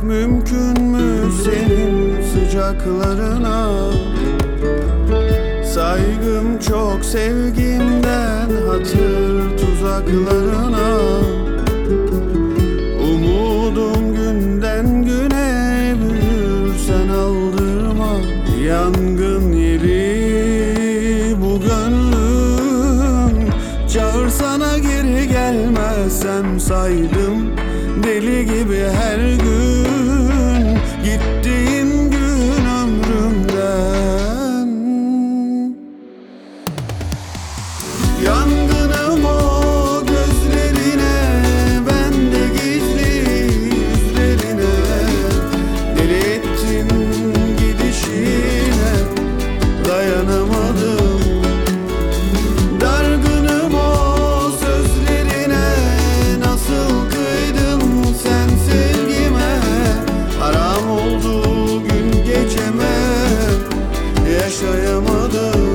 mümkün mü senin sıcaklarına? Saygım çok sevgimden hatır tuzaklarına. Umudum günden güne büyür, sen aldırma. Yangın yeri bu gönlüm, çağırsana geri gelmezsem saydım deli gibi her gün gittiğin gün ömrümden. Yangınım o gözlerine, ben de gizli yüzlerine. Deli ettin gidişine, dayanamadım. Dargınım o sözlerine, nasıl kıydın sen sevgime. Haram oldu gün geceme, yaşayamadım.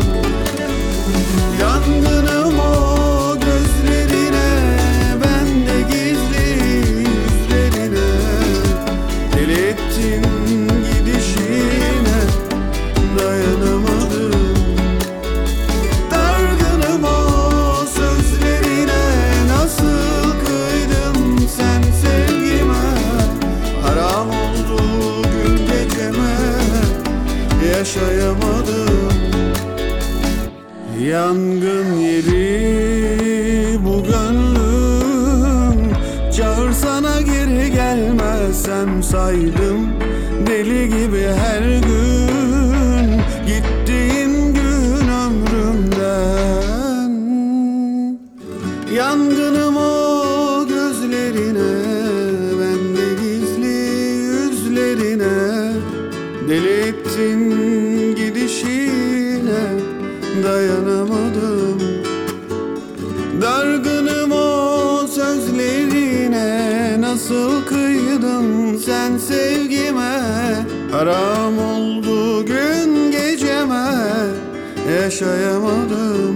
Yangınım o gözlerine, ben de gizli yüzlerine. Deli ettin gidişine, dayanamadım. Dargınım o sözlerine, nasıl kıydın sen sevgime. Haram oldu gün geceme, yaşayamadım. Yangın yeri bu gönlüm, çağırsana geri gelmezsem saydım deli gibi her gün gittiğin gün ömrümden. Yangınım o gözlerine, ben de gizli yüzlerine. Deli ettin gidişine, dayanamadım. Dargınım o sözlerine, nasıl kıydın sen sevgime. Haram oldu gün geceme, yaşayamadım.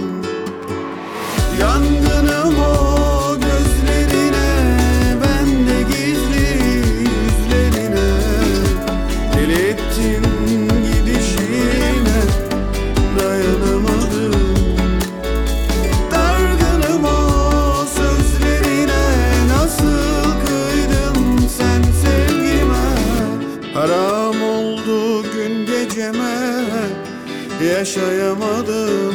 Yangınım o gözlerine, ben de gizli yüzlerine. Deli ettin gidişine, dayanamadım. Dargınım o sözlerine, nasıl kıydın sen sevgime. Haram oldu gün geceme, yaşayamadım.